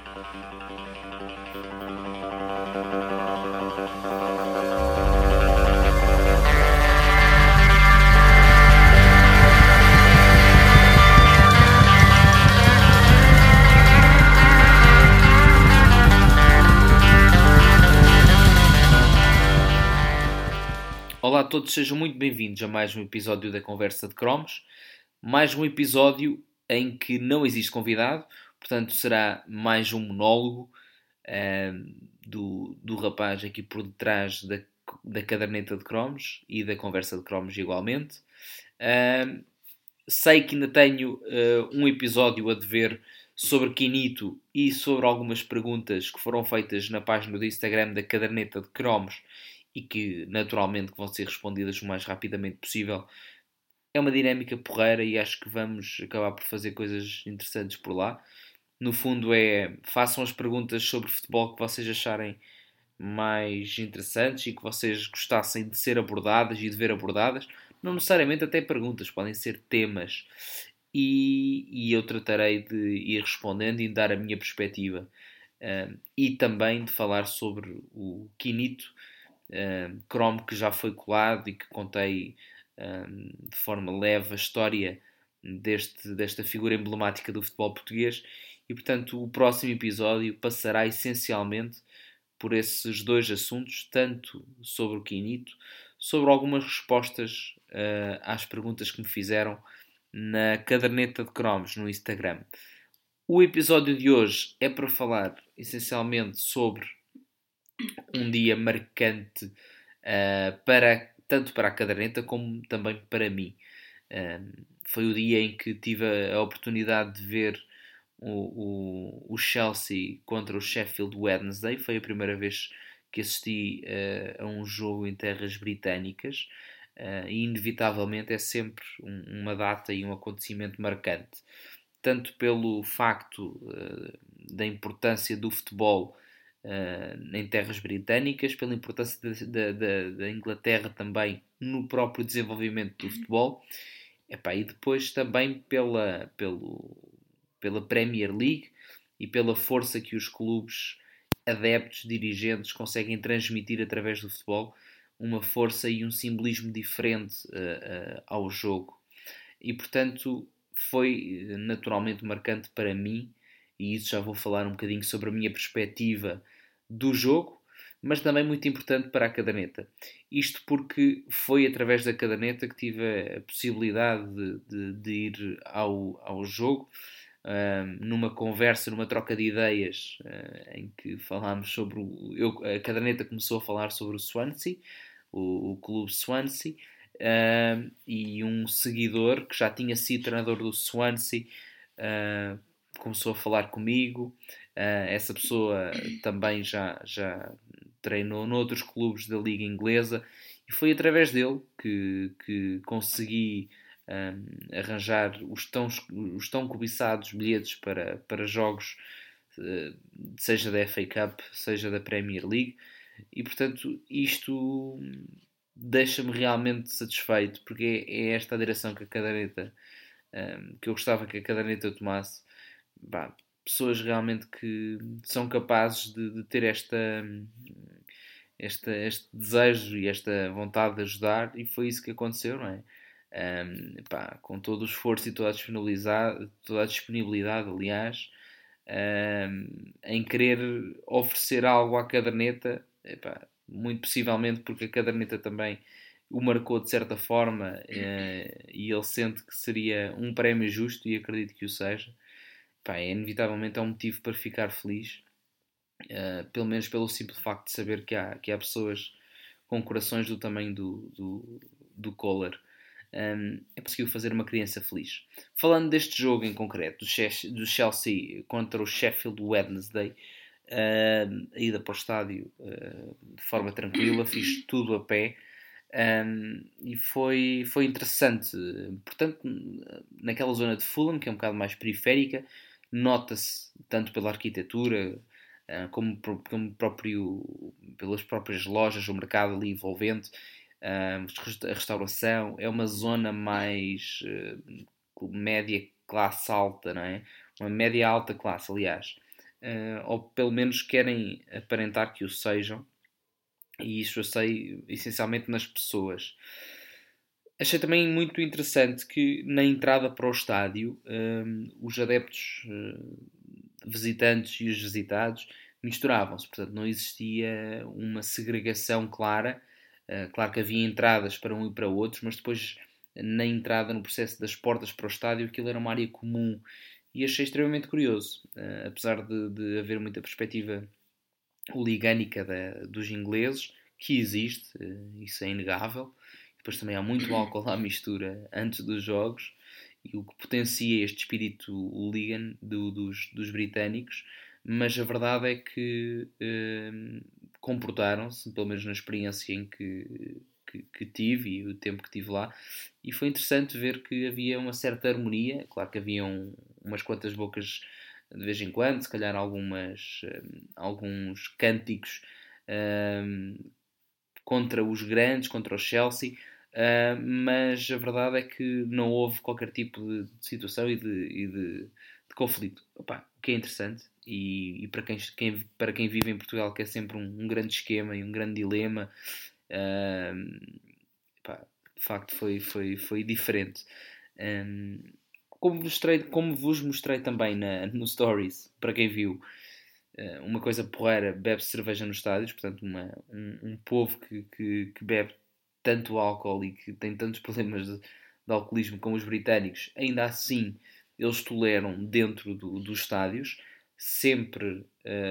Olá a todos, sejam muito bem-vindos a mais um episódio da Conversa de Cromos. Mais um episódio em que não existe convidado, portanto será mais um monólogo do rapaz aqui por detrás da caderneta de cromos e da Conversa de Cromos igualmente. Sei que ainda tenho um episódio a dever sobre Quinito e sobre algumas perguntas que foram feitas na página do Instagram da caderneta de cromos e que naturalmente vão ser respondidas o mais rapidamente possível. É uma dinâmica porreira e acho que vamos acabar por fazer coisas interessantes por lá. No fundo façam as perguntas sobre futebol que vocês acharem mais interessantes e que vocês gostassem de ser abordadas e de ver abordadas. Não necessariamente até perguntas, podem ser temas. E eu tratarei de ir respondendo e de dar a minha perspectiva. E também de falar sobre o Quinito, cromo que já foi colado e que contei de forma leve a história desta figura emblemática do futebol português e portanto o próximo episódio passará essencialmente por esses dois assuntos, tanto sobre o Quinito, sobre algumas respostas às perguntas que me fizeram na caderneta de cromos no Instagram. O episódio de hoje é para falar essencialmente sobre um dia marcante tanto para a caderneta como também para mim. Foi o dia em que tive a oportunidade de ver o Chelsea contra o Sheffield Wednesday. Foi a primeira vez que assisti a um jogo em terras britânicas e inevitavelmente é sempre uma data e um acontecimento marcante. Tanto pelo facto da importância do futebol em terras britânicas, pela importância da Inglaterra também no próprio desenvolvimento do futebol, e depois também pela Premier League e pela força que os clubes, adeptos, dirigentes conseguem transmitir através do futebol, uma força e um simbolismo diferente ao jogo. E portanto foi naturalmente marcante para mim, e isso já vou falar um bocadinho sobre a minha perspectiva do jogo, mas também muito importante para a caderneta. Isto porque foi através da caderneta que tive a possibilidade de ir ao jogo, numa conversa, numa troca de ideias, em que falámos sobre a caderneta começou a falar sobre o Swansea, o clube Swansea, e um seguidor que já tinha sido treinador do Swansea começou a falar comigo. Essa pessoa também já treinou noutros clubes da Liga Inglesa e foi através dele que consegui arranjar os tão cobiçados bilhetes para jogos, seja da FA Cup, seja da Premier League, e portanto isto deixa-me realmente satisfeito, porque é esta a direção que a caderneta que eu gostava que a caderneta tomasse. Pessoas realmente que são capazes de ter este desejo e esta vontade de ajudar, e foi isso que aconteceu, não é? Com todo o esforço e toda a disponibilidade, aliás, em querer oferecer algo à caderneta, muito possivelmente porque a caderneta também o marcou de certa forma, e ele sente que seria um prémio justo, e acredito que o seja. Inevitavelmente é um motivo para ficar feliz, pelo menos pelo simples facto de saber que há pessoas com corações do tamanho do Kohler. Conseguiu fazer uma criança feliz. Falando deste jogo em concreto, do Chelsea contra o Sheffield Wednesday, a ida para o estádio de forma tranquila, fiz tudo a pé, e foi interessante. Portanto, naquela zona de Fulham, que é um bocado mais periférica, nota-se tanto pela arquitetura como pelas próprias lojas, o mercado ali envolvente, a restauração. É uma zona mais média classe alta, não é? Uma média alta classe, aliás. ou pelo menos querem aparentar que o sejam, e isso eu sei essencialmente nas pessoas. Achei também muito interessante que na entrada para o estádio os adeptos visitantes e os visitados misturavam-se, portanto não existia uma segregação clara. Claro que havia entradas para um e para outros, mas depois na entrada, no processo das portas para o estádio, aquilo era uma área comum e achei extremamente curioso, apesar de haver muita perspectiva holigânica dos ingleses, que existe, isso é inegável. Depois também há muito álcool à mistura antes dos jogos, e o que potencia este espírito hooligan dos britânicos, mas a verdade é que comportaram-se, pelo menos na experiência que tive e o tempo que tive lá, e foi interessante ver que havia uma certa harmonia. Claro que haviam umas quantas bocas de vez em quando, se calhar alguns cânticos contra os grandes, contra o Chelsea, mas a verdade é que não houve qualquer tipo de situação e de conflito. Opa, o que é interessante, e para quem vive em Portugal, que é sempre um grande esquema e um grande dilema, pá, de facto foi diferente. Como vos mostrei também no Stories, para quem viu, uma coisa porreira, bebe cerveja nos estádios, portanto um povo que bebe tanto álcool e que tem tantos problemas de alcoolismo como os britânicos, ainda assim eles toleram dentro dos estádios, sempre,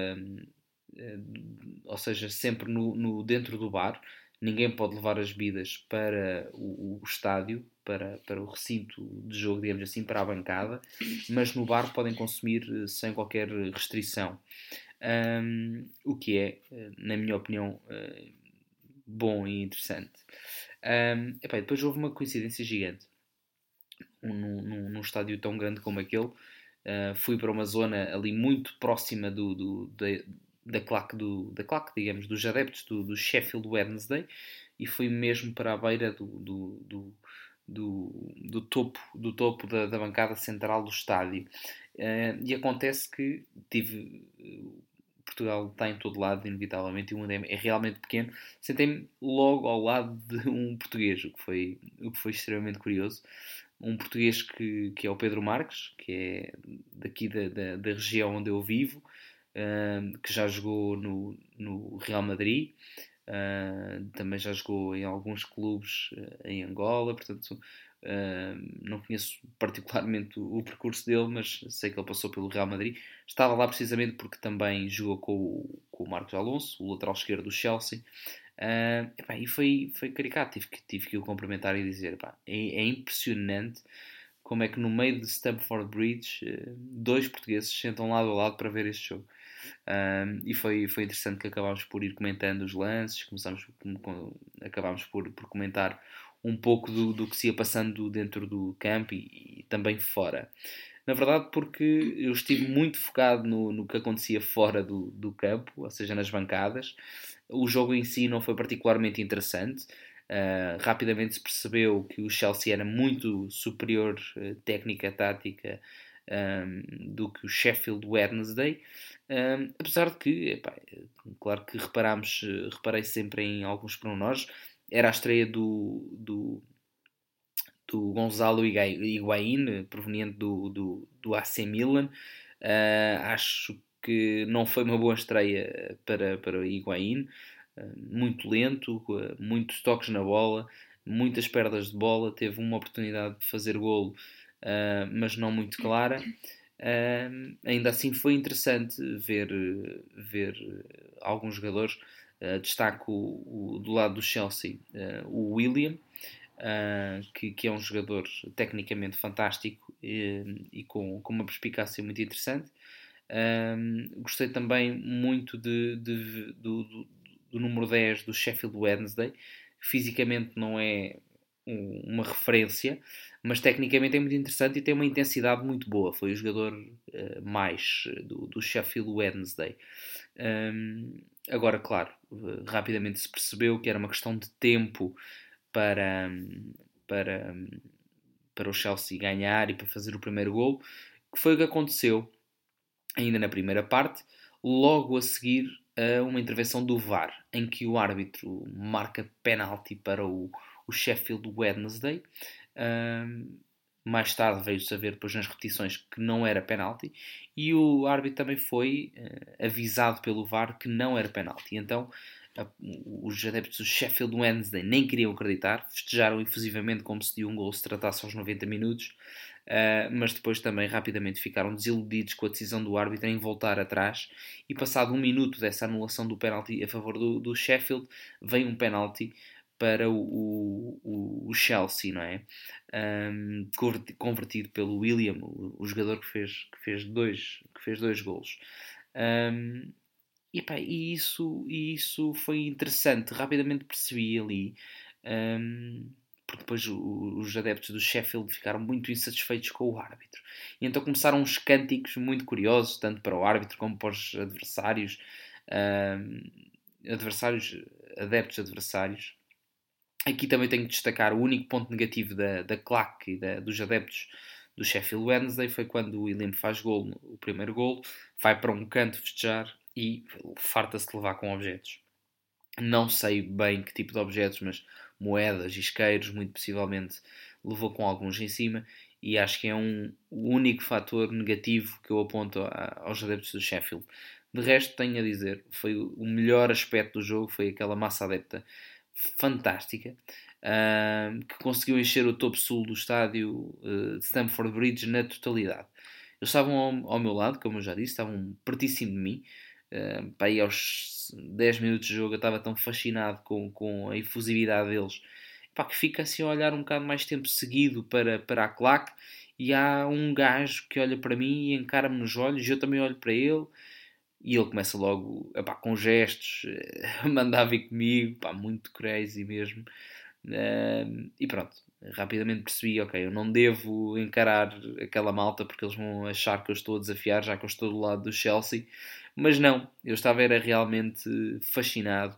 ou seja, sempre dentro do bar. Ninguém pode levar as bebidas para o estádio, para o recinto de jogo, digamos assim, para a bancada, mas no bar podem consumir sem qualquer restrição. O que é, na minha opinião, bom e interessante. Depois houve uma coincidência gigante. Num estádio tão grande como aquele, fui para uma zona ali muito próxima da claque, digamos, dos adeptos do Sheffield Wednesday, e fui mesmo para a beira do topo da bancada central do estádio. E acontece que Portugal está em todo lado, inevitavelmente, e o mundo é realmente pequeno. Sentei-me logo ao lado de um português, o que foi extremamente curioso. Um português que é o Pedro Marques, que é daqui da região onde eu vivo, que já jogou no Real Madrid, também já jogou em alguns clubes em Angola, portanto não conheço particularmente o percurso dele, mas sei que ele passou pelo Real Madrid. Estava lá precisamente porque também jogou com o Marcos Alonso, o lateral esquerdo do Chelsea. E foi caricato, tive que o cumprimentar e dizer, é impressionante como é que no meio de Stamford Bridge dois portugueses se sentam lado a lado para ver este jogo. E foi interessante que acabámos por ir comentando os lances, acabámos por comentar um pouco do que se ia passando dentro do campo e também fora. Na verdade, porque eu estive muito focado no que acontecia fora do campo, ou seja, nas bancadas. O jogo em si não foi particularmente interessante. Rapidamente se percebeu que o Chelsea era muito superior técnica, tática, do que o Sheffield Wednesday. Apesar de que, claro que reparei sempre em alguns pormenores. Era a estreia do Gonzalo Higuaín, proveniente do AC Milan. Acho que não foi uma boa estreia para o Higuaín. Muito lento, muitos toques na bola, muitas perdas de bola. Teve uma oportunidade de fazer golo, mas não muito clara. Ainda assim foi interessante ver alguns jogadores. Destaco do lado do Chelsea o William, que é um jogador tecnicamente fantástico e com uma perspicácia muito interessante. Gostei também muito do número 10 do Sheffield Wednesday. Fisicamente não é uma referência, mas tecnicamente é muito interessante e tem uma intensidade muito boa. Foi o jogador mais do Sheffield Wednesday. Agora, claro, rapidamente se percebeu que era uma questão de tempo para, para, para o Chelsea ganhar e para fazer o primeiro golo, que foi o que aconteceu. ainda na primeira parte, logo a seguir a uma intervenção do VAR, em que o árbitro marca penalti para o Sheffield Wednesday. Mais tarde veio saber, depois nas repetições, que não era penalti, e o árbitro também foi avisado pelo VAR que não era penalti. Então os adeptos do Sheffield Wednesday nem queriam acreditar, festejaram efusivamente como se de um gol se tratasse aos 90 minutos, mas depois também rapidamente ficaram desiludidos com a decisão do árbitro em voltar atrás, e passado 1 minuto dessa anulação do penalti a favor do Sheffield, vem um penalti para o Chelsea, não é? Convertido pelo William, o jogador que fez dois golos. E isso foi interessante, rapidamente percebi ali, porque depois os adeptos do Sheffield ficaram muito insatisfeitos com o árbitro. E então começaram uns cânticos muito curiosos, tanto para o árbitro como para os adeptos adversários. Aqui também tenho que destacar o único ponto negativo da claque e dos adeptos do Sheffield Wednesday foi quando o William faz o primeiro golo, vai para um canto festejar e farta-se de levar com objetos. Não sei bem que tipo de objetos, mas moedas, isqueiros, muito possivelmente levou com alguns em cima, e acho que é o único fator negativo que eu aponto aos adeptos do Sheffield. De resto, tenho a dizer, foi o melhor aspecto do jogo, foi aquela massa adepta fantástica, que conseguiu encher o topo sul do estádio de Stamford Bridge na totalidade. Eles estavam ao meu lado, como eu já disse, estavam pertíssimo de mim. Aí aos 10 minutos de jogo eu estava tão fascinado com a efusividade deles, que fica assim a olhar um bocado mais tempo seguido para a claque, e há um gajo que olha para mim e encara-me nos olhos, e eu também olho para ele, e ele começa logo, com gestos, a mandar vir comigo, muito crazy mesmo. E pronto, rapidamente percebi, ok, eu não devo encarar aquela malta porque eles vão achar que eu estou a desafiar, já que eu estou do lado do Chelsea. Mas não, eu era realmente fascinado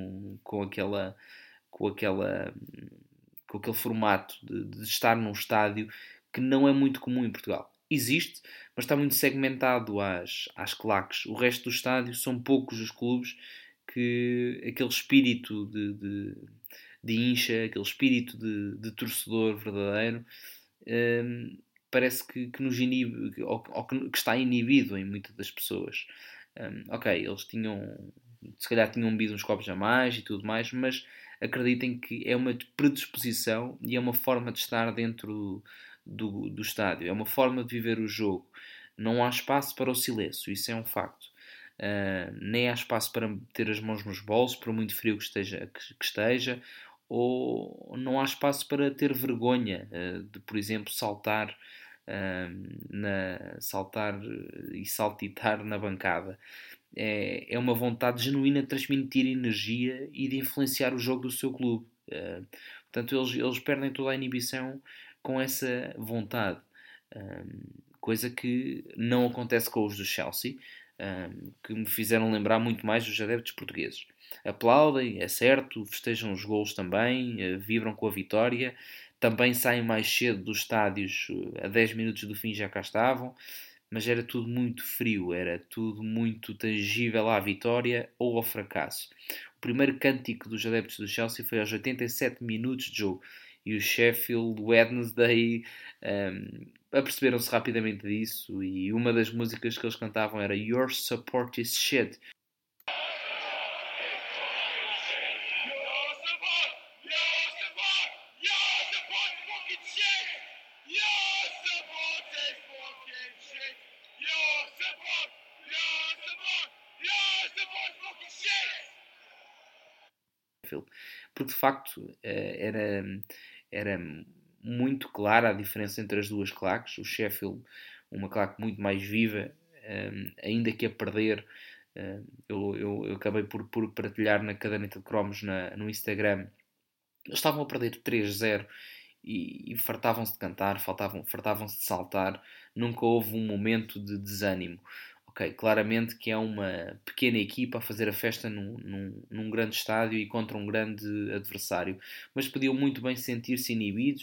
com aquela, com aquele formato de estar num estádio que não é muito comum em Portugal. Existe, mas está muito segmentado às claques. O resto do estádio são poucos os clubes que aquele espírito de incha, aquele espírito de torcedor verdadeiro, parece que nos inibe, ou que está inibido em muitas das pessoas. Ok, eles se calhar tinham bebido uns copos a mais e tudo mais, mas acreditem que é uma predisposição e é uma forma de estar dentro do estádio, é uma forma de viver o jogo. Não há espaço para o silêncio, isso é um facto. Nem há espaço para meter as mãos nos bolsos, por muito frio que esteja, ou não há espaço para ter vergonha de, por exemplo, saltar e saltitar na bancada. É uma vontade genuína de transmitir energia e de influenciar o jogo do seu clube. Portanto, eles perdem toda a inibição com essa vontade. Coisa que não acontece com os do Chelsea, que me fizeram lembrar muito mais dos adeptos portugueses. Aplaudem, é certo, festejam os golos também, vibram com a vitória, também saem mais cedo dos estádios, a 10 minutos do fim já cá estavam, mas era tudo muito frio, era tudo muito tangível à vitória ou ao fracasso. O primeiro cântico dos adeptos do Chelsea foi aos 87 minutos de jogo, e o Sheffield Wednesday aperceberam-se rapidamente disso, e uma das músicas que eles cantavam era Your Support is Shit. Porque de facto era muito clara a diferença entre as duas claques. O Sheffield, uma claque muito mais viva, ainda que a perder. Eu acabei por partilhar na caderneta de cromos no Instagram. Eles estavam a perder 3-0 e fartavam-se de cantar, fartavam-se de saltar. Nunca houve um momento de desânimo. Ok, claramente que é uma pequena equipa a fazer a festa num grande estádio e contra um grande adversário, mas podiam muito bem sentir-se inibidos,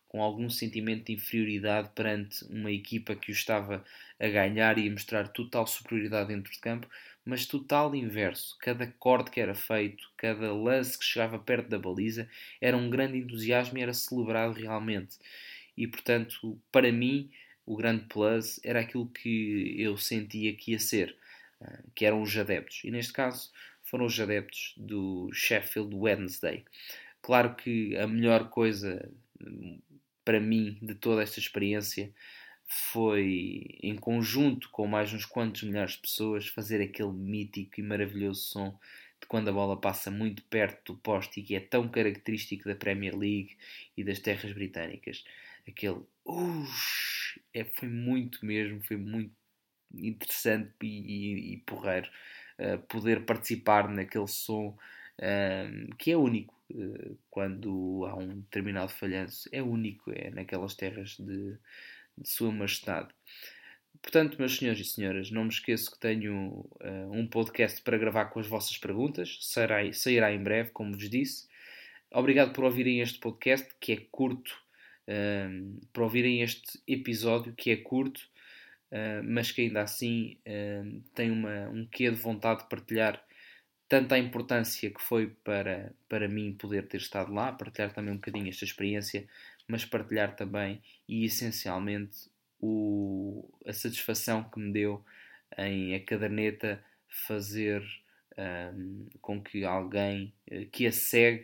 com algum sentimento de inferioridade perante uma equipa que o estava a ganhar e a mostrar total superioridade dentro de campo, mas total inverso. Cada corte que era feito, cada lance que chegava perto da baliza, era um grande entusiasmo e era celebrado realmente. E, portanto, para mim, o grande plus era aquilo que eu sentia que ia ser, que eram os adeptos. E, neste caso, foram os adeptos do Sheffield Wednesday. Claro que a melhor coisa para mim de toda esta experiência foi, em conjunto com mais uns quantos milhares de pessoas, fazer aquele mítico e maravilhoso som de quando a bola passa muito perto do poste e que é tão característico da Premier League e das terras britânicas. Aquele foi muito mesmo, foi muito interessante e porreiro poder participar naquele som que é único. Quando há um determinado falhanço, é único, é naquelas terras de Sua Majestade. Portanto, meus senhores e senhoras, não me esqueço que tenho um podcast para gravar com as vossas perguntas, sairá em breve, como vos disse. Obrigado por ouvirem este podcast, que é curto, por ouvirem este episódio, que é curto, mas que ainda assim tem um quê de vontade de partilhar tanto a importância que foi para mim poder ter estado lá, partilhar também um bocadinho esta experiência, mas partilhar também e essencialmente a satisfação que me deu em a caderneta fazer com que alguém que a segue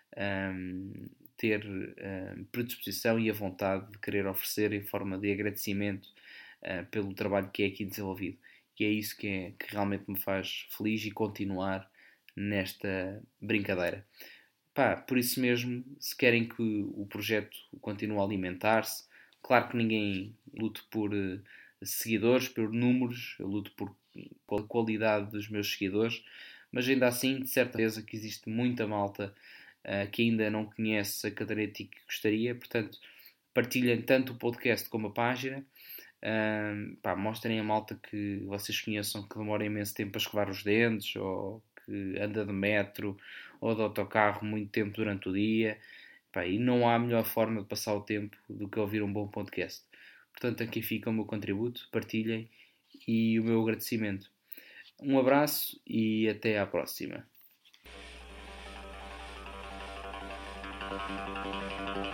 ter predisposição e a vontade de querer oferecer em forma de agradecimento pelo trabalho que é aqui desenvolvido. E é isso que realmente me faz feliz e continuar nesta brincadeira. Por isso mesmo, se querem que o projeto continue a alimentar-se, claro que ninguém luta por seguidores, por números, eu luto pela qualidade dos meus seguidores, mas ainda assim, de certeza que existe muita malta que ainda não conhece a caderneta e que gostaria, portanto, partilhem tanto o podcast como a página. Mostrem a malta que vocês conheçam que demora imenso tempo a escovar os dentes ou que anda de metro ou de autocarro muito tempo durante o dia. E não há melhor forma de passar o tempo do que ouvir um bom podcast. Portanto, aqui fica o meu contributo, partilhem e o meu agradecimento. Um abraço e até à próxima.